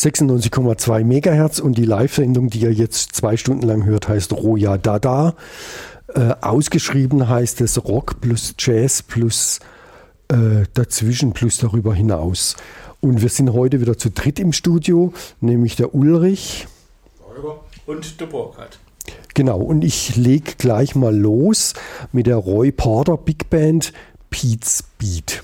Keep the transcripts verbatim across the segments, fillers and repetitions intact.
sechsundneunzig Komma zwei Megahertz und die Live-Sendung, die ihr jetzt zwei Stunden lang hört, heißt Roja Dada. Äh, ausgeschrieben heißt es Rock plus Jazz plus äh, dazwischen plus darüber hinaus. Und wir sind heute wieder zu dritt im Studio, nämlich der Ulrich. Holger und der Burkhard. Genau, und ich lege gleich mal los mit der Roy Porter Big Band Pete's Beat.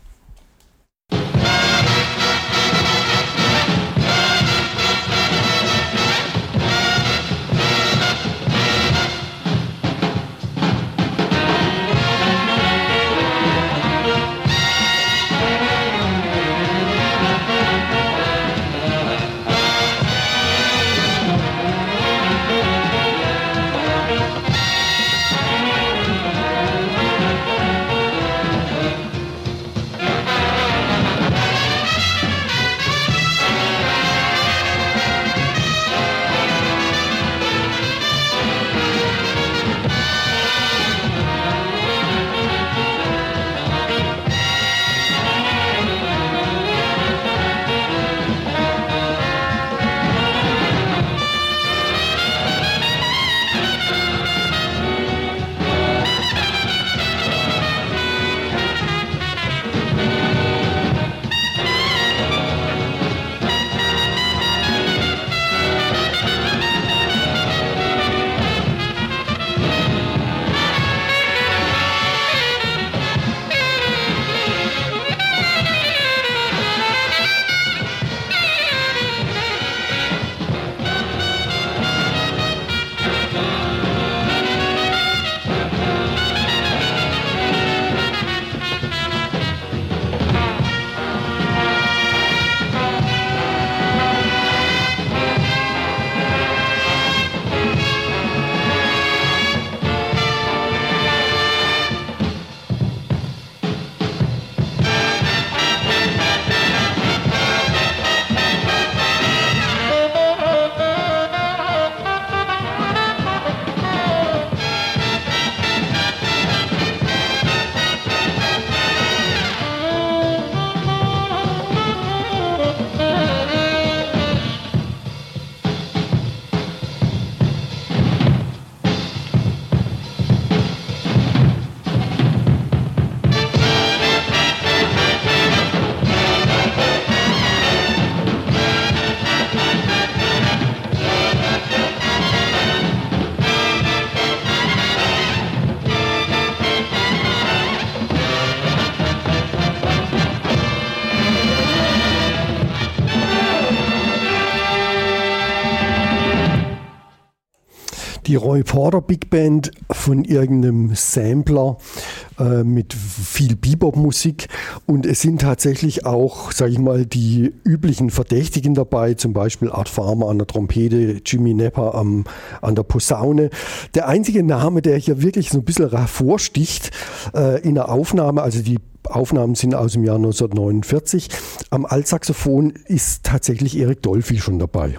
Die Roy Porter Big Band von irgendeinem Sampler äh, mit viel Bebop-Musik, und es sind tatsächlich auch, sage ich mal, die üblichen Verdächtigen dabei, zum Beispiel Art Farmer an der Trompete, Jimmy Nepper am, an der Posaune. Der einzige Name, der hier wirklich so ein bisschen hervorsticht äh, in der Aufnahme, also die Aufnahmen sind aus dem Jahr neunzehnhundertneunundvierzig, am Altsaxophon ist tatsächlich Eric Dolphy schon dabei.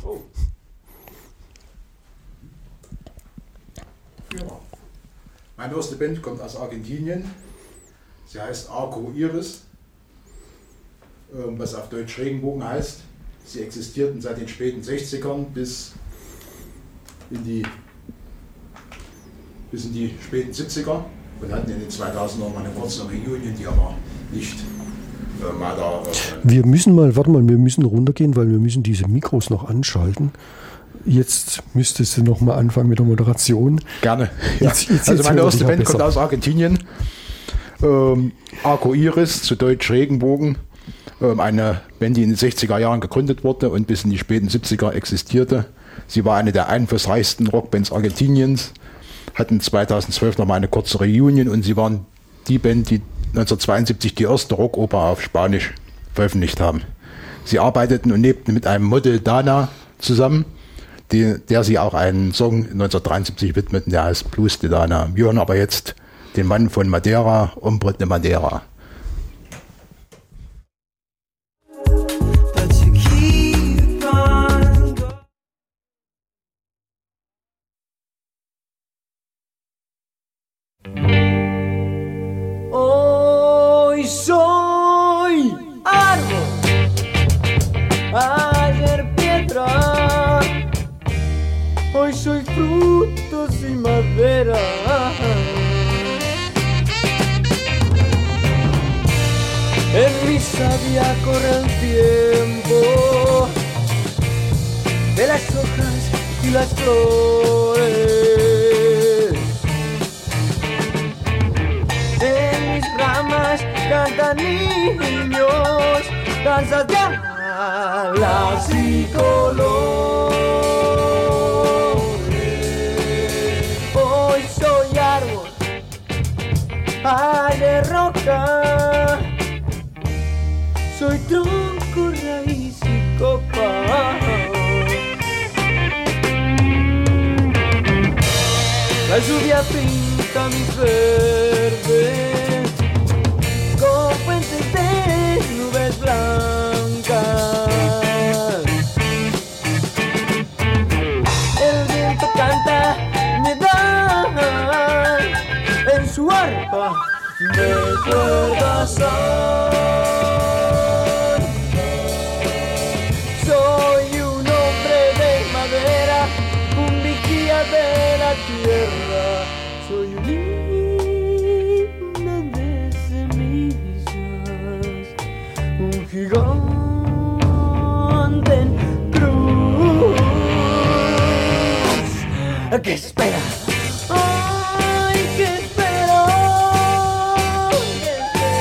Meine erste Band kommt aus Argentinien. Sie heißt Arco Iris, was auf Deutsch Regenbogen heißt. Sie existierten seit den späten sechzigern bis in die, bis in die späten siebziger und hatten in den zweitausendern mal eine kurze Reunion, die aber nicht äh, mal da... Äh, wir müssen mal, warte mal, wir müssen runtergehen, weil wir müssen diese Mikros noch anschalten. Jetzt müsstest du noch mal anfangen mit der Moderation. Gerne. Ja. Jetzt, jetzt, also jetzt meine erste Band besser. kommt aus Argentinien. Ähm, Arco Iris, zu Deutsch Regenbogen. Ähm, eine Band, die in den sechziger Jahren gegründet wurde und bis in die späten siebziger existierte. Sie war eine der einflussreichsten Rockbands Argentiniens. Hatten zweitausendzwölf noch mal eine kurze Reunion und sie waren die Band, die neunzehnhundertzweiundsiebzig die erste Rockoper auf Spanisch veröffentlicht haben. Sie arbeiteten und lebten mit einem Model Dana zusammen, Die, der sie auch einen Song neunzehnhundertdreiundsiebzig widmeten, der heißt Blues de Dana. Wir hören aber jetzt den Mann von Madeira, Hombre de Madeira. Hoy soy árbol, ayer Hoy soy frutos y madera. En mi savia corre el tiempo de las hojas y las flores. En mis ramas cantan niños, danzas de alas y colores. Hoy soy árbol, ay de roca. Soy tronco, raíz y copa. La lluvia pinta mis verdes con fuentes de nubes blancas. El viento canta mi edad en su arpa de cuerdas. De la tierra, soy un himno de semillas, un gigante en cruz. ¿Qué espera? Ay, ¿qué espero? ¿Qué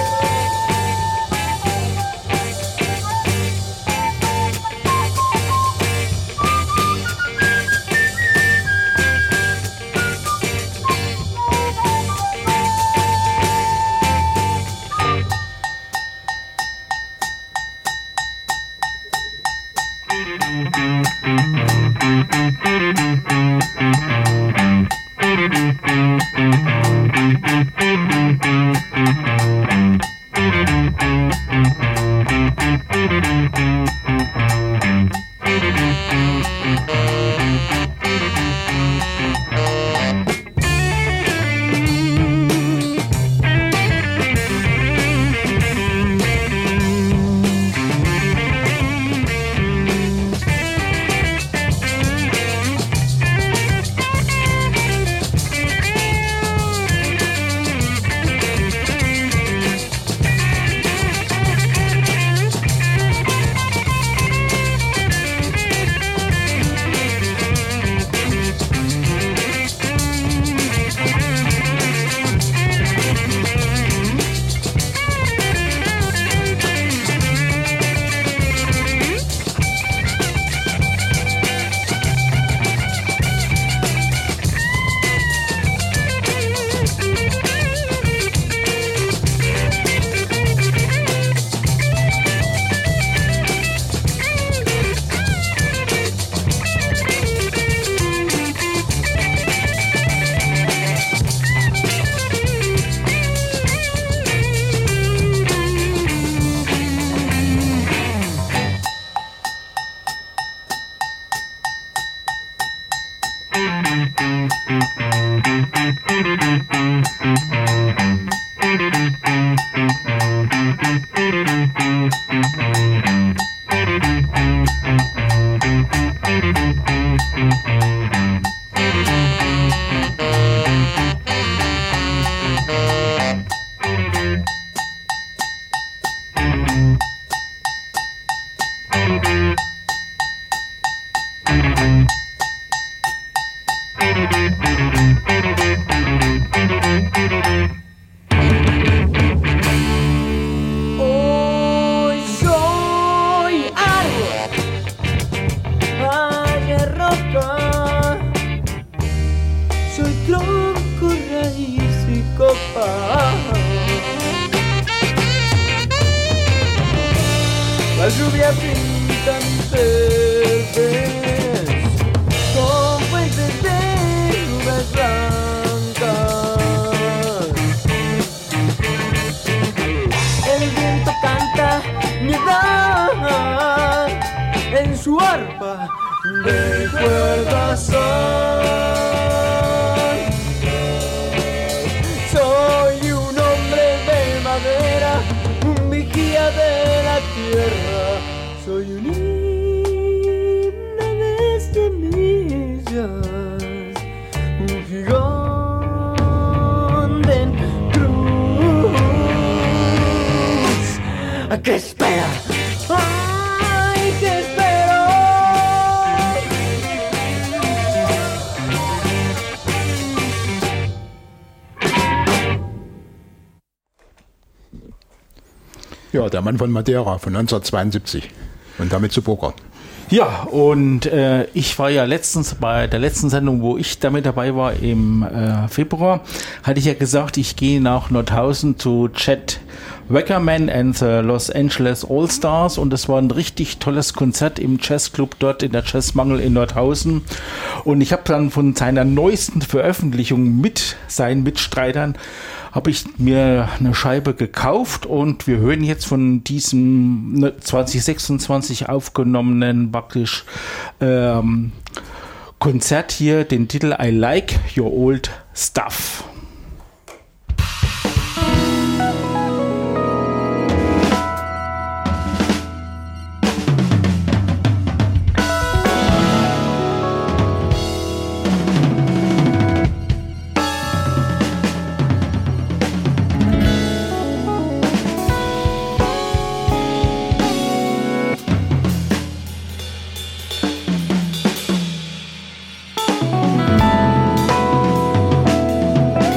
lluvia pinta mis verdes con fuentes de nubes blancas. El viento canta mi edad en su arpa de cuerdas. Soy un hombre de madera, un vigía de la tierra. Soy un himno de semillas, noticias, un gigante en cruz. ¿Qué espera? ¡Ay, qué espero! Ja, der Mann von Madeira von neunzehnhundertzweiundsiebzig und damit zu Burger. Ja, und äh, ich war ja letztens bei der letzten Sendung, wo ich damit dabei war, im äh, Februar, hatte ich ja gesagt, ich gehe nach Nordhausen zu Chet Wackerman and the Los Angeles All-Stars, und das war ein richtig tolles Konzert im Jazzclub dort in der Jazzmangel in Nordhausen. Und ich habe dann von seiner neuesten Veröffentlichung mit seinen Mitstreitern habe ich mir eine Scheibe gekauft, und wir hören jetzt von diesem zwanzig sechsundzwanzig aufgenommenen praktisch ähm, Konzert hier den Titel I Like Your Old Stuff. I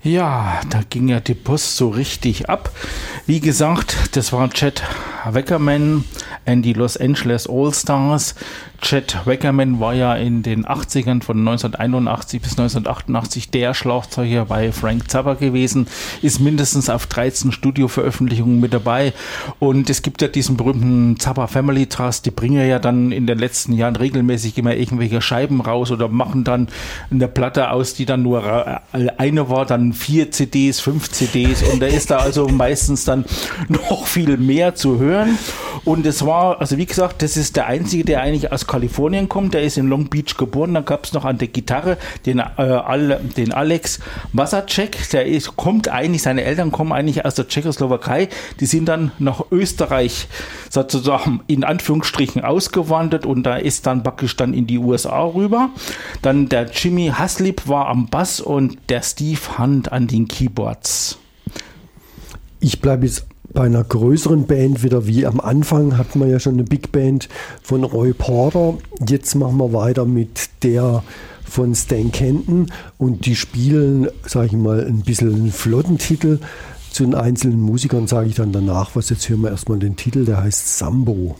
Ja, da ging ja die Post so richtig ab. Wie gesagt, das war Chet Wackerman and die Los Angeles All-Stars. Chet Wackerman war ja in den achtzigern von neunzehnhunderteinundachtzig bis neunzehnhundertachtundachtzig der Schlagzeuger bei Frank Zappa gewesen, ist mindestens auf dreizehn Studioveröffentlichungen mit dabei und es gibt ja diesen berühmten Zappa Family Trust, die bringen ja dann in den letzten Jahren regelmäßig immer irgendwelche Scheiben raus oder machen dann eine Platte aus, die dann nur eine war, dann vier C Ds, fünf C Ds und da ist da also meistens dann noch viel mehr zu hören und es war, also wie gesagt, das ist der einzige, der eigentlich aus Kalifornien kommt, der ist in Long Beach geboren, da gab es noch an der Gitarre den, äh, Al, den Alex Wasacek, der ist, kommt eigentlich, seine Eltern kommen eigentlich aus der Tschechoslowakei, die sind dann nach Österreich sozusagen in Anführungsstrichen ausgewandert und da ist dann praktisch dann in die U S A rüber. Dann der Jimmy Haslip war am Bass und der Steve Hunt an den Keyboards. Ich bleibe jetzt bei einer größeren Band wieder, wie am Anfang hatten wir ja schon eine Big Band von Roy Porter. Jetzt machen wir weiter mit der von Stan Kenton und die spielen, sage ich mal, ein bisschen einen flotten Titel. Zu den einzelnen Musikern sage ich dann danach was. Jetzt hören wir erstmal den Titel, der heißt Sambo.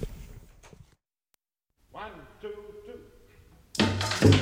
One, two, two.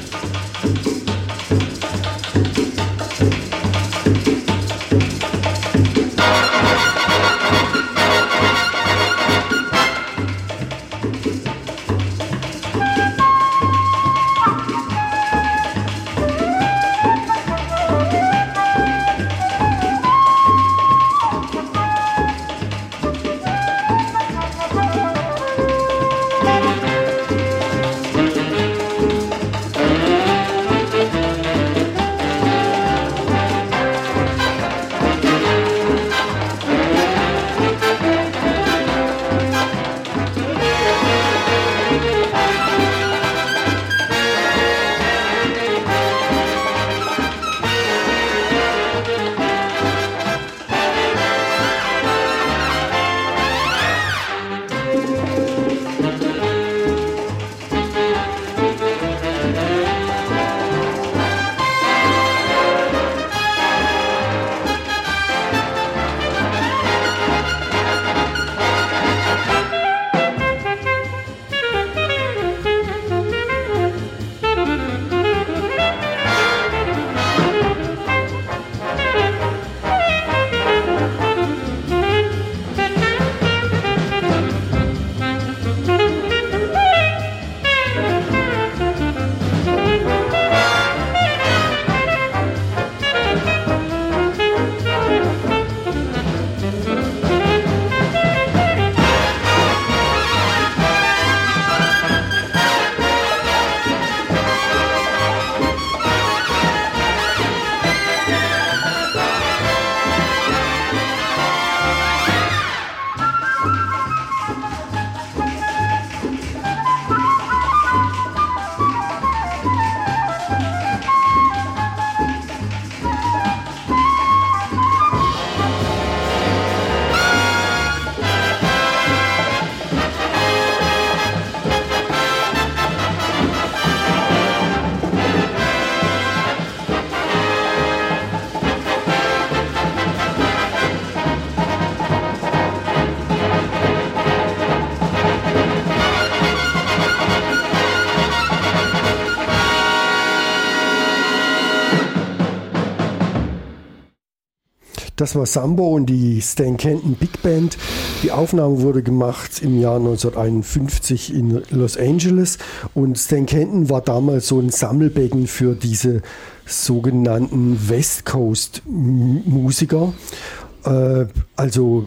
Das war Sambo und die Stan Kenton Big Band. Die Aufnahme wurde gemacht im Jahr neunzehnhunderteinundfünfzig in Los Angeles und Stan Kenton war damals so ein Sammelbecken für diese sogenannten West Coast Musiker. Äh, also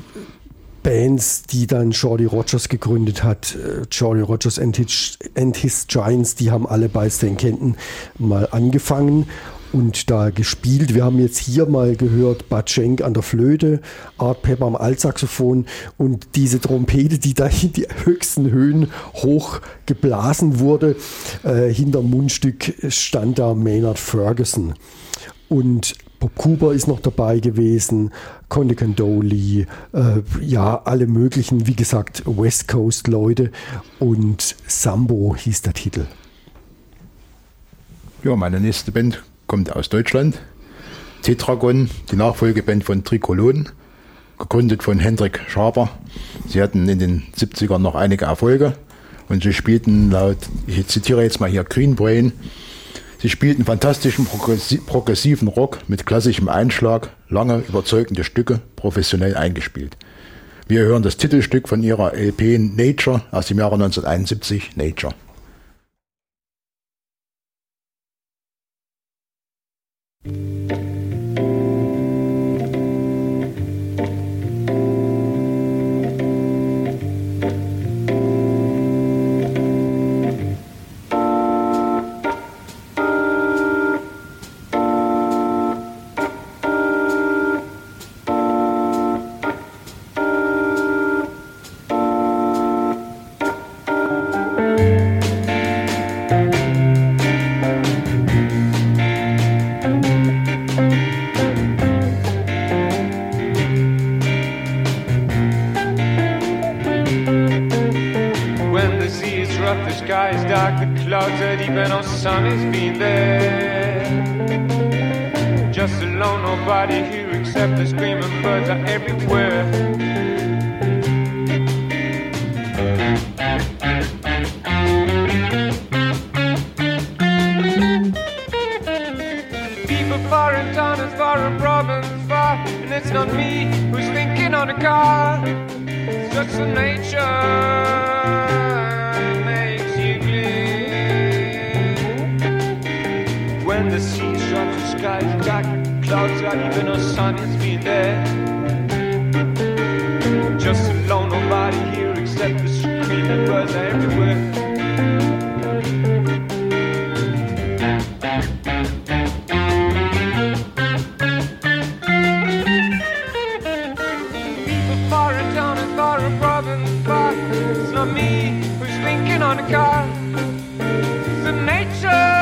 Bands, die dann Shorty Rogers gegründet hat, Shorty Rogers and his, and his Giants, die haben alle bei Stan Kenton mal angefangen und da gespielt. Wir haben jetzt hier mal gehört Bud Schenk an der Flöte, Art Pepper am Altsaxophon und diese Trompete, die da in die höchsten Höhen hoch geblasen wurde. Äh, hinterm Mundstück stand da Maynard Ferguson. Und Bob Cooper ist noch dabei gewesen, Conde Candoli, äh, ja, alle möglichen, wie gesagt, West Coast Leute und Sambo hieß der Titel. Ja, meine nächste Band kommt aus Deutschland. Tetragon, die Nachfolgeband von Trikolon, gegründet von Hendrik Schaber. Sie hatten in den siebzigern noch einige Erfolge und sie spielten laut, ich zitiere jetzt mal hier, Green Brain, sie spielten fantastischen progressiven Rock mit klassischem Einschlag, lange überzeugende Stücke, professionell eingespielt. Wir hören das Titelstück von ihrer L P Nature aus dem Jahre neunzehnhunderteinundsiebzig, Nature. Sun has been there. Just alone, nobody here except the screaming birds are everywhere. People far in town as far in province far, and it's not me who's thinking on a car. It's just the nature. When the seas drop to skies, dark clouds got even no sun has been there. Just alone, nobody here except the screaming birds are everywhere. People far in town and far in province far. It's not me who's thinking on a car. It's the nature.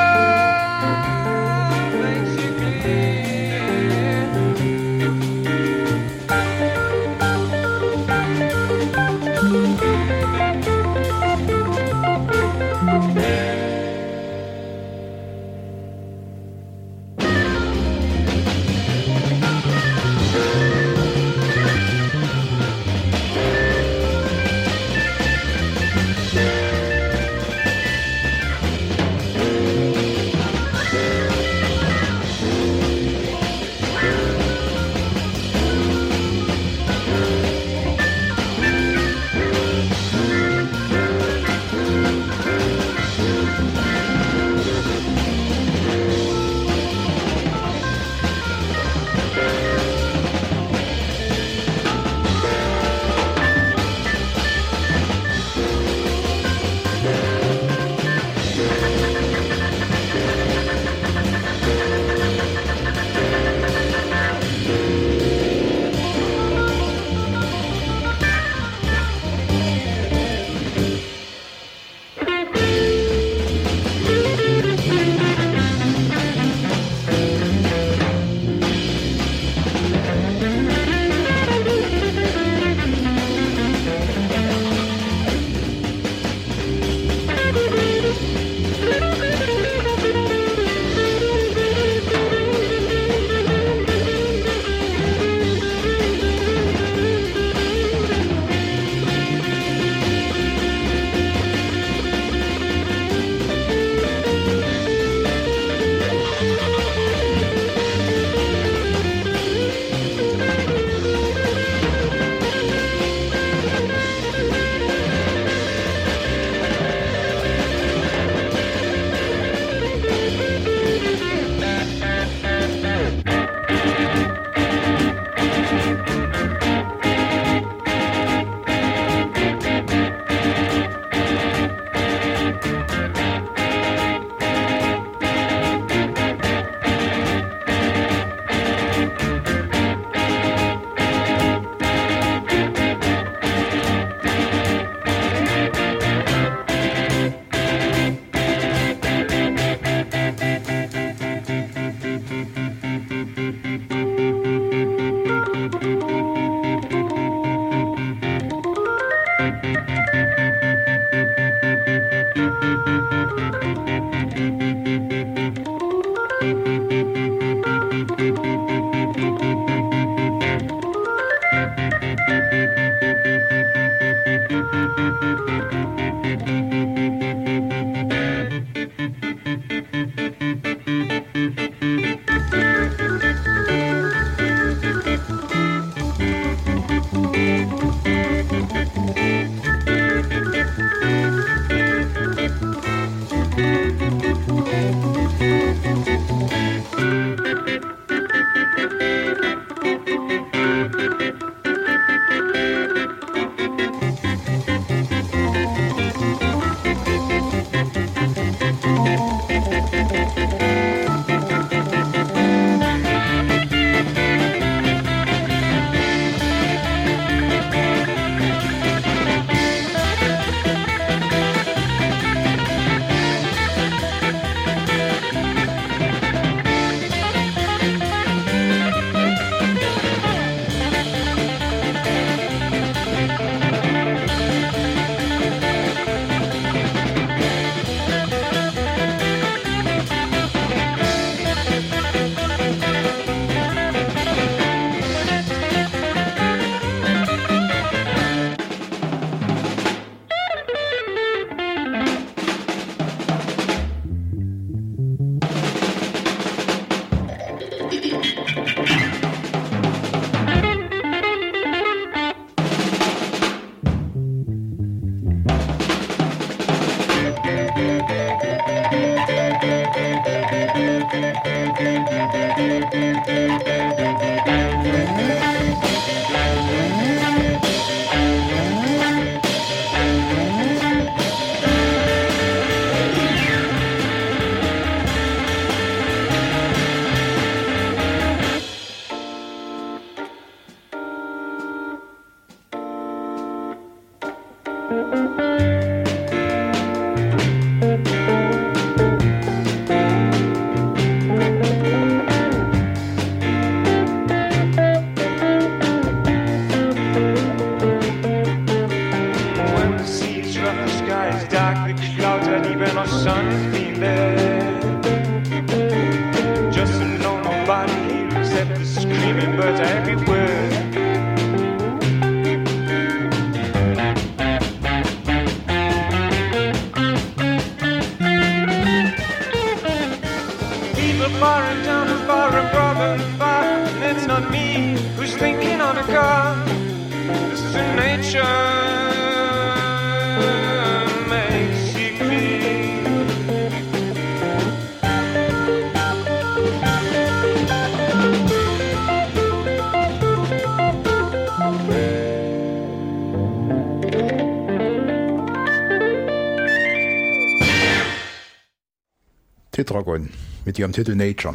Tetragon mit ihrem Titel Nature.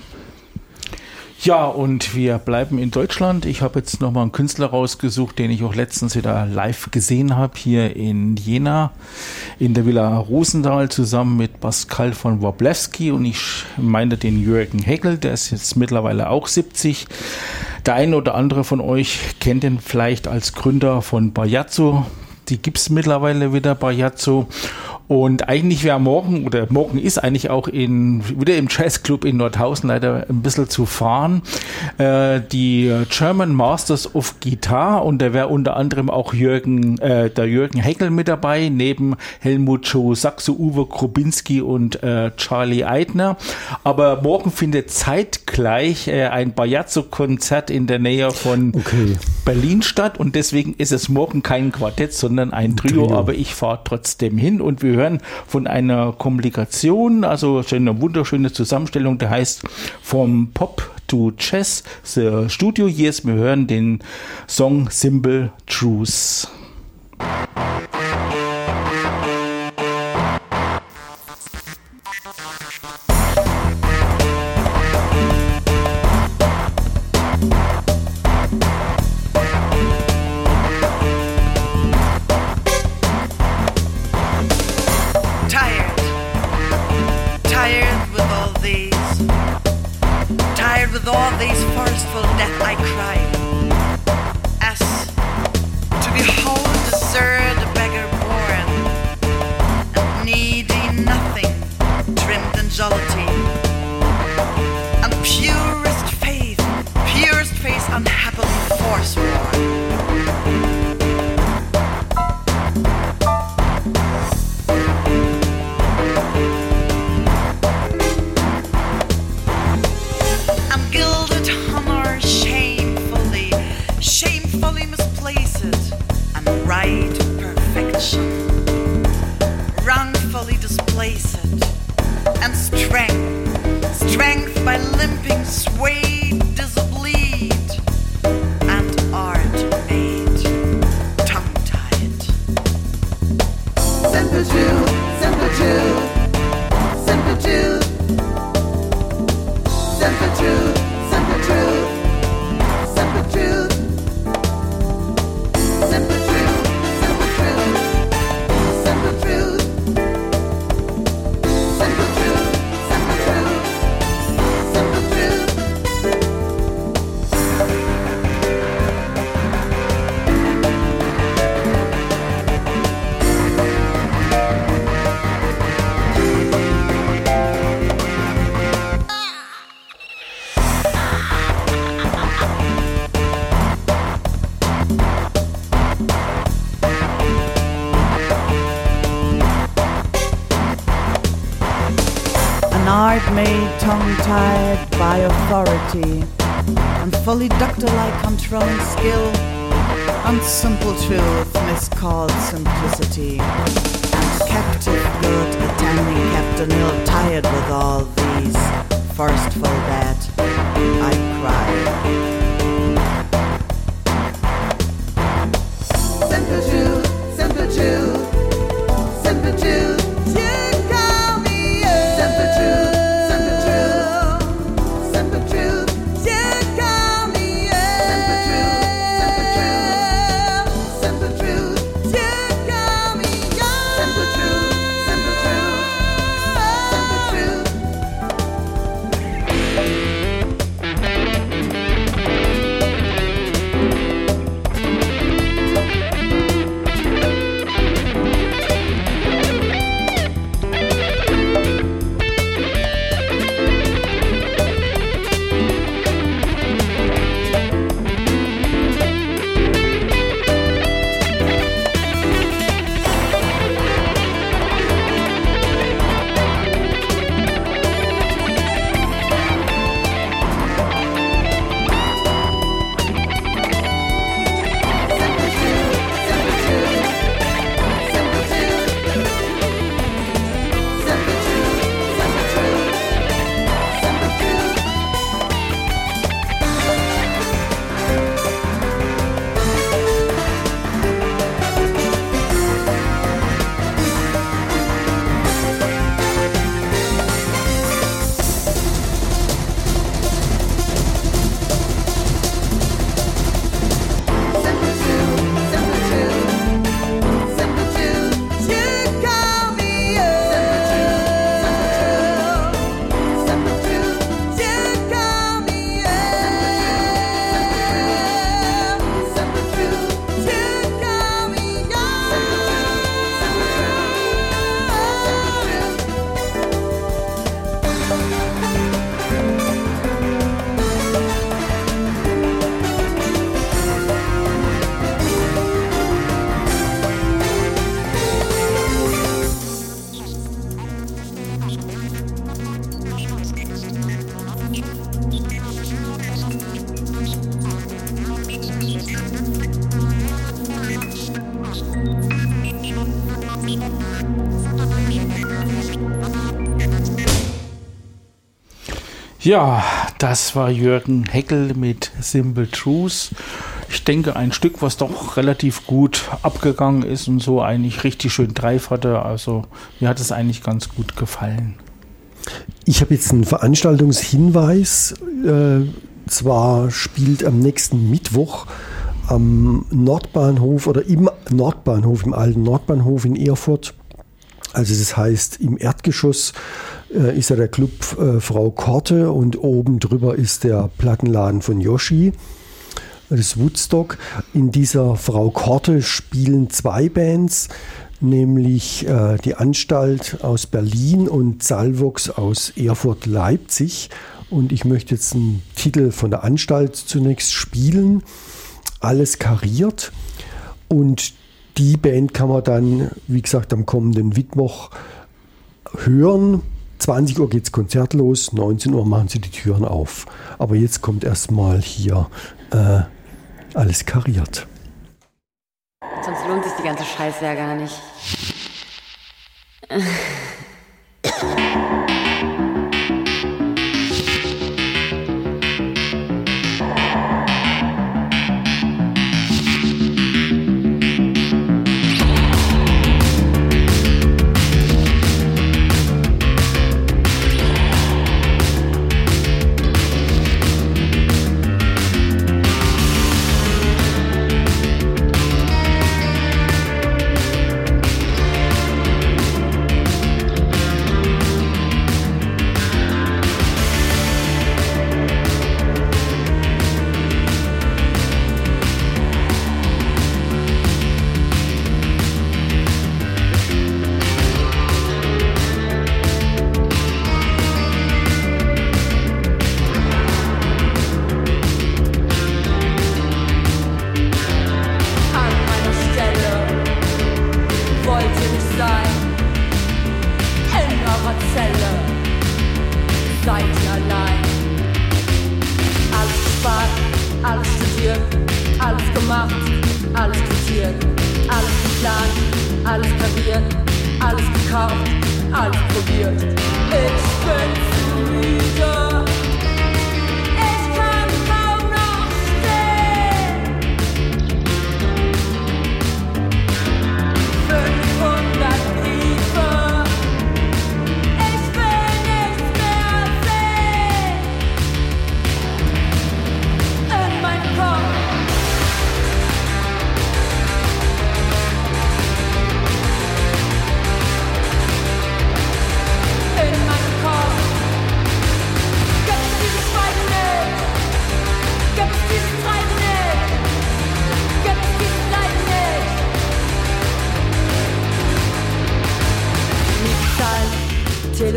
Ja, und wir bleiben in Deutschland. Ich habe jetzt nochmal einen Künstler rausgesucht, den ich auch letztens wieder live gesehen habe, hier in Jena, in der Villa Rosendahl, zusammen mit Pascal von Wroblewski, und ich meine den Jürgen Heckel, der ist jetzt mittlerweile auch siebzig. Der eine oder andere von euch kennt ihn vielleicht als Gründer von Bajazzo. Die gibt es mittlerweile wieder, Bajazzo. Und eigentlich wäre morgen, oder morgen ist eigentlich auch in, wieder im Jazzclub in Nordhausen leider ein bisschen zu fahren, äh, die German Masters of Guitar, und da wäre unter anderem auch Jürgen, äh, der Jürgen Heckel mit dabei, neben Helmut Joe Saxo, Uwe Grubinski und äh, Charlie Eitner. Aber morgen findet zeitgleich äh, ein Bajazzo-Konzert in der Nähe von okay. Berlin statt, und deswegen ist es morgen kein Quartett, sondern ein Trio, Trio. Aber ich fahre trotzdem hin, und wir hören von einer Komplikation, also eine wunderschöne Zusammenstellung, der heißt From Pop to Jazz, The Studio Years. Wir hören den Song Simple Truth. With all these forestful death I cry, as to behold the third beggar born, and needy nothing, trimmed in jollity, and purest faith, purest face unhappily forsworn. Right perfection, wrongfully displace it, and strength, strength by limping, swayed, disbleed, and art made, tongue-tied. Simple truth, simple truth, simple truth, simple truth, simple truth, simple truth, simple truth. Made tongue-tied by authority, and fully doctor-like controlling skill, and simple truth miscalled simplicity, and captive good attending captain ill, tired with all these forest full that I cried. Simple truth, simple truth, simple truth. You call me up. Simple truth, simple truth, simple truth. You call me up. Simple truth, simple truth, simple truth. You call me up. Simple truth, simple truth, simple truth. Ja, das war Jürgen Heckel mit Simple Truth. Ich denke, ein Stück, was doch relativ gut abgegangen ist und so eigentlich richtig schön Drive hatte. Also mir hat es eigentlich ganz gut gefallen. Ich habe jetzt einen Veranstaltungshinweis. Äh, zwar spielt am nächsten Mittwoch am Nordbahnhof oder im Nordbahnhof, im alten Nordbahnhof in Erfurt, also das heißt im Erdgeschoss, äh, ist ja der Club äh, Frau Korte und oben drüber ist der Plattenladen von Yoshi, das Woodstock. In dieser Frau Korte spielen zwei Bands, nämlich äh, die Anstalt aus Berlin und Salvox aus Erfurt-Leipzig. Und ich möchte jetzt einen Titel von der Anstalt zunächst spielen, Alles kariert. Und die Band kann man dann, wie gesagt, am kommenden Mittwoch hören. zwanzig Uhr geht's Konzert los, neunzehn Uhr machen sie die Türen auf. Aber jetzt kommt erstmal hier äh, Alles kariert. Sonst lohnt sich die ganze Scheiße ja gar nicht. Alles studiert, alles gemacht, alles quotiert, alles geplant, alles kapiert, alles gekauft, alles probiert. Ich bin zu müde.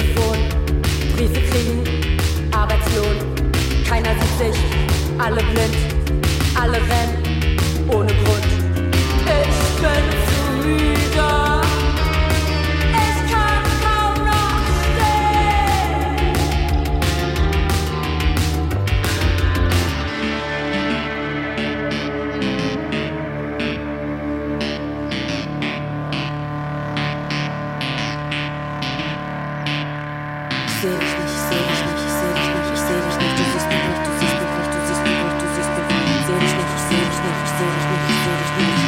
Telefon, Briefe kriegen, Arbeitslohn. Keiner sieht sich, alle blind, alle rennen, ohne Grund. Ich bin zu müde. Ich kann kaum noch stehen. Ich seh dich nicht, ich seh dich nicht, ich seh dich nicht, ich seh dich nicht, du siehst mich nicht, du siehst mich nicht, du siehst mich nicht, du siehst mich nicht, ich seh dich nicht, ich seh dich nicht, ich seh dich nicht, ich seh dich nicht.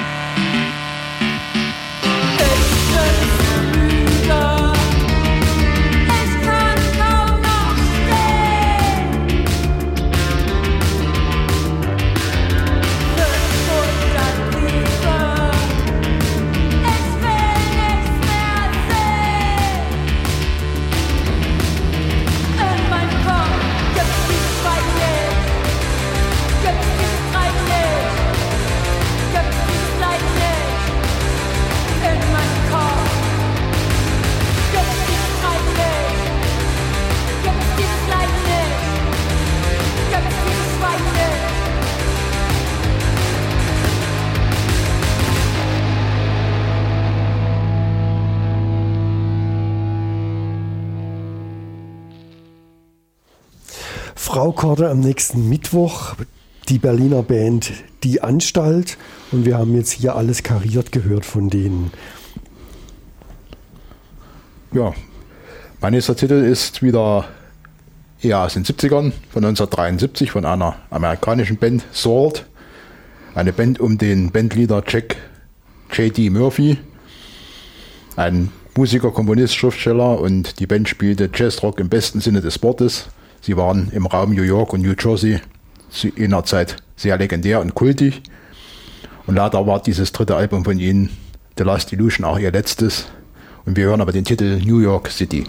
Frau Korte am nächsten Mittwoch, die Berliner Band Die Anstalt, und wir haben jetzt hier alles kariert gehört von denen. Ja, mein nächster Titel ist wieder eher aus den siebzigern, von neunzehnhundertdreiundsiebzig, von einer amerikanischen Band, Salt. Eine Band um den Bandleader Jack J D Murphy, ein Musiker, Komponist, Schriftsteller, und die Band spielte Jazzrock im besten Sinne des Wortes. Sie waren im Raum New York und New Jersey zu jener Zeit sehr legendär und kultig. Und leider war dieses dritte Album von ihnen, The Last Illusion, auch ihr letztes. Und wir hören aber den Titel New York City.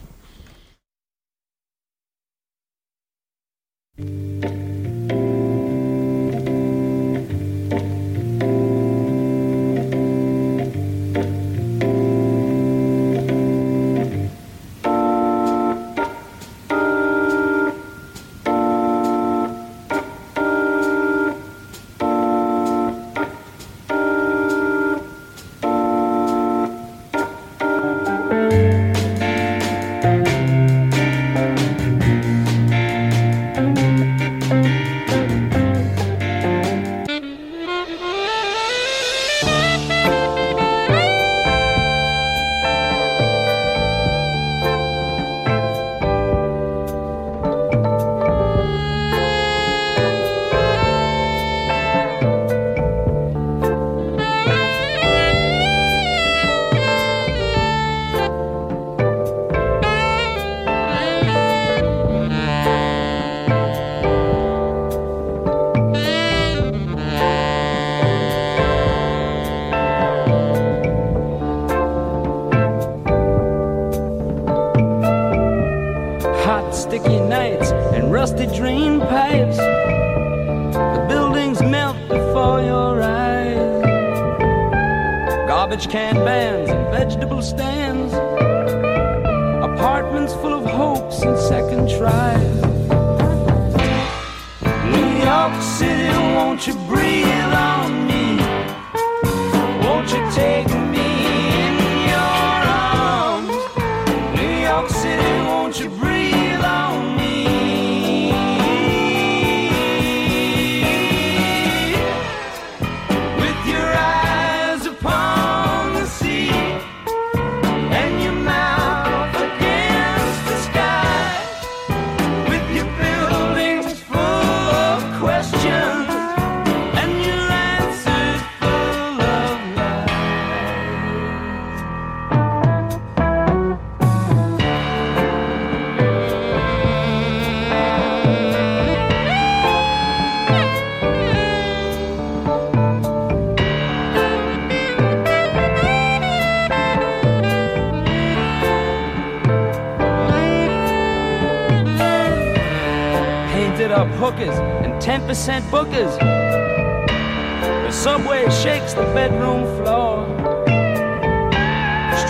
Hookers and ten percent bookers. The subway shakes the bedroom floor.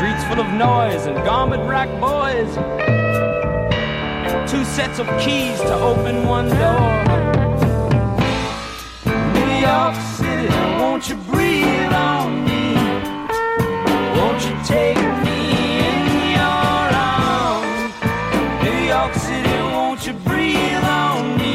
streets full of noise and garment rack boys. Two sets of keys to open one door. New York City, won't you breathe on me? Won't you take me in your arms? New York City, won't you breathe on me?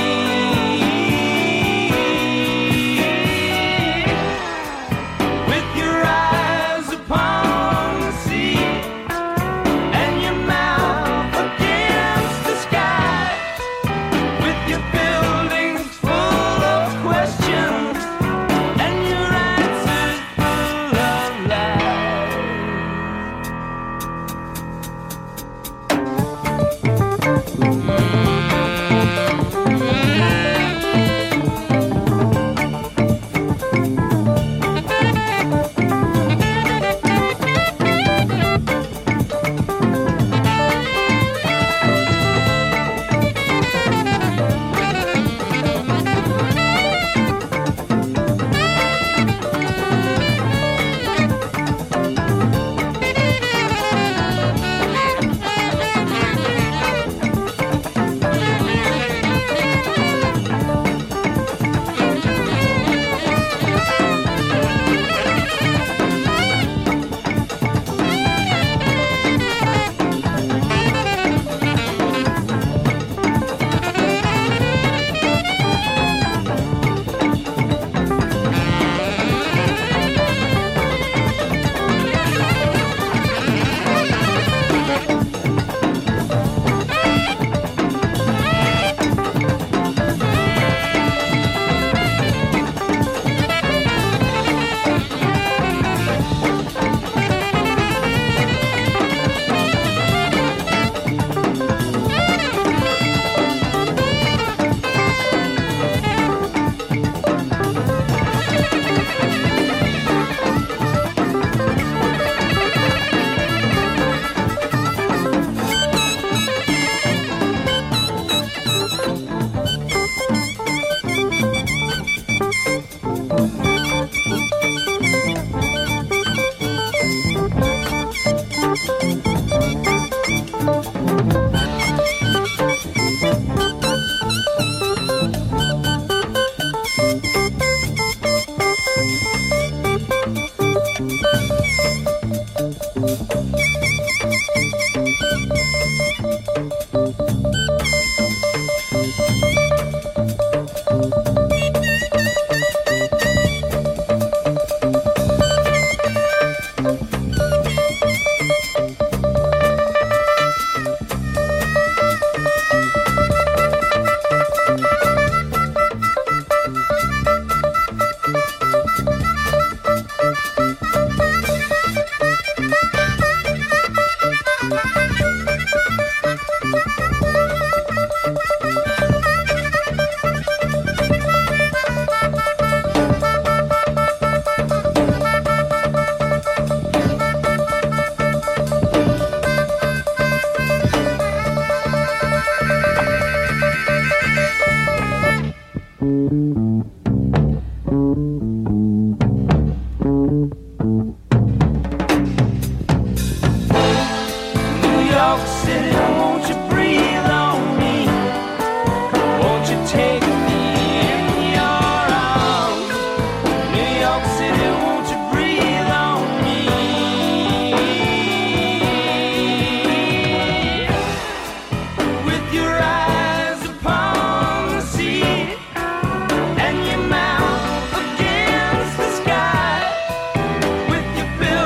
With your eyes upon the sea and your mouth against the sky, with your buildings full of questions and your answers full of lies.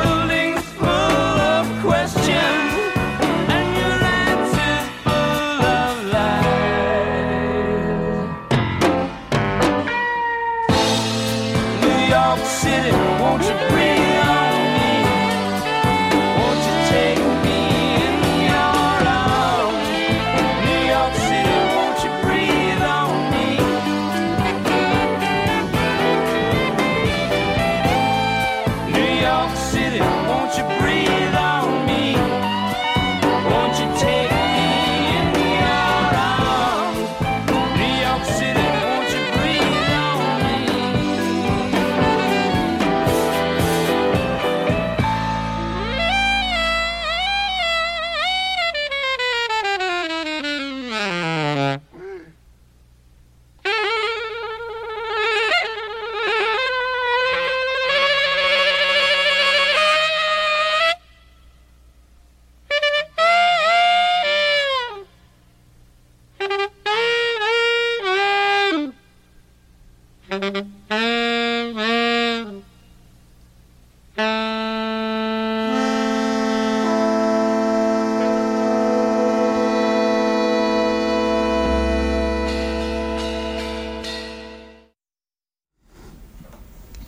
Questions and your answers full of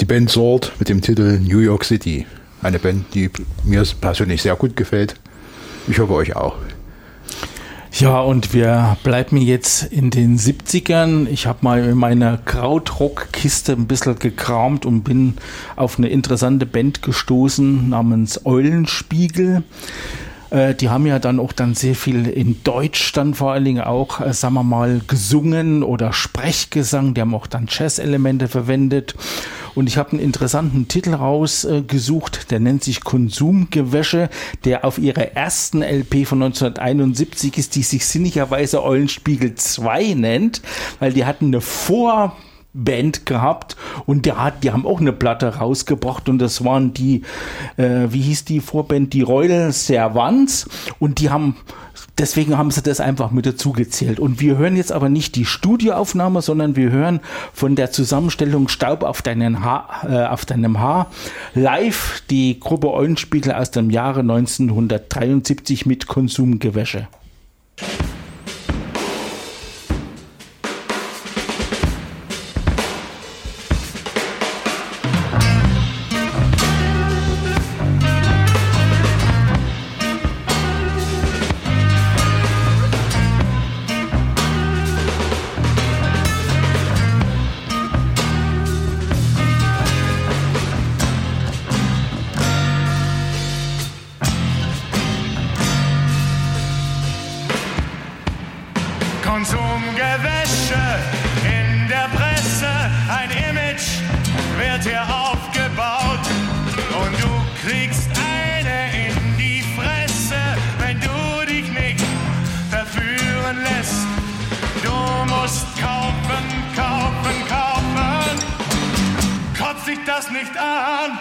die Band Sword mit dem Titel New York City. Eine Band, die mir persönlich sehr gut gefällt. Ich hoffe euch auch. Ja, und wir bleiben jetzt in den siebzigern. Ich habe mal in meiner Krautrock-Kiste ein bisschen gekramt und bin auf eine interessante Band gestoßen namens Eulenspiegel. Äh, die haben ja dann auch dann sehr viel in Deutsch dann vor allen Dingen auch, äh, sagen wir mal, gesungen oder Sprechgesang. Die haben auch dann Jazz-Elemente verwendet. Und ich habe einen interessanten Titel rausgesucht, äh, der nennt sich Konsumgewäsche, der auf ihrer ersten L P von neunzehnhunderteinundsiebzig ist, die sich sinnigerweise Eulenspiegel zwei nennt, weil die hatten eine Vor- Band gehabt und der hat, die haben auch eine Platte rausgebracht und das waren die, äh, wie hieß die Vorband, die Royal Servants und die haben, deswegen haben sie das einfach mit dazu gezählt. Und wir hören jetzt aber nicht die Studioaufnahme, sondern wir hören von der Zusammenstellung Staub auf, deinen Haar, äh, auf deinem Haar live die Gruppe Eulenspiegel aus dem Jahre neunzehnhundertdreiundsiebzig mit Konsumgewäsche. Konsumgewäsche in der Presse, ein Image wird hier aufgebaut und du kriegst eine in die Fresse, wenn du dich nicht verführen lässt. Du musst kaufen, kaufen, kaufen, kotzt dich das nicht an?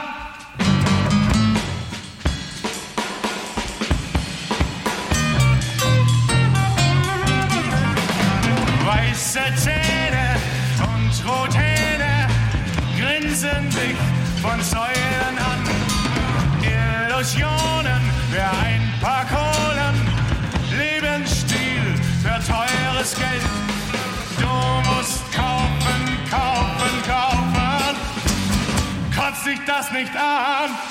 Weiße Zähne und Rothähne grinsen dich von Säulen an. Illusionen für ein paar Kohlen, Lebensstil für teures Geld. Du musst kaufen, kaufen, kaufen, kotzt dich das nicht an?